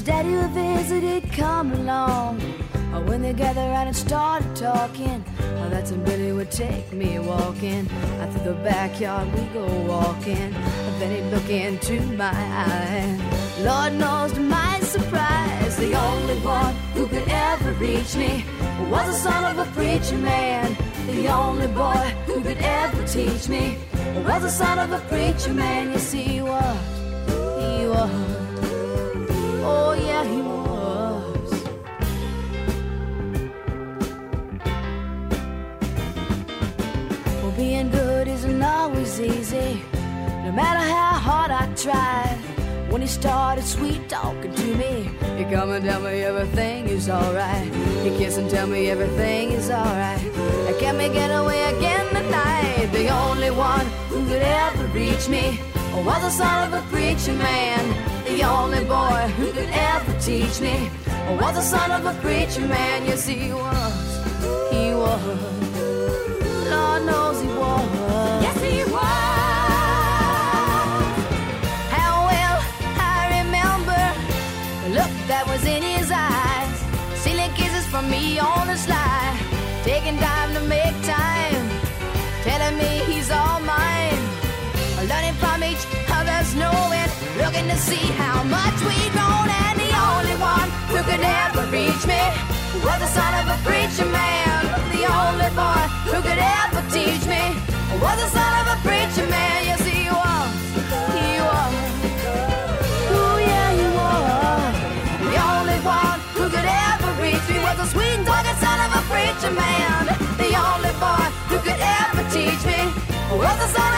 daddy of his that he'd come along. When they gathered around and started talking, that's when Billy would take me walking. Out through the backyard we go walking. Then he'd look into my eyes. Lord knows to my surprise, the only one who could ever reach me was the son of a preacher man. The only boy who could ever teach me was the son of a preacher man. Yes, he was. He was. Oh, yeah, he was. Well, being good isn't always easy, no matter how hard I tried. When he started sweet talking to me, he come and tell me everything is alright. He kiss and tell me everything is alright. Can we get away again tonight? The only one who could ever reach me was the son of a preacher man. The only boy who could ever teach me was the son of a preacher man. Yes, he was. He was. Lord knows he was. Yes, he was. Look that was in his eyes, stealing kisses from me on the sly, taking time to make time, telling me he's all mine, learning from each other's knowing, looking to see how much we've grown. And the only one who could ever reach me was the son of a preacher man. The only boy who could ever teach me was the son of a preacher man. Yes, he was. He was. Oh, yeah, he was. The only one who could ever reach me was the sweet talking son of a preacher man. The only boy who could ever teach me was the son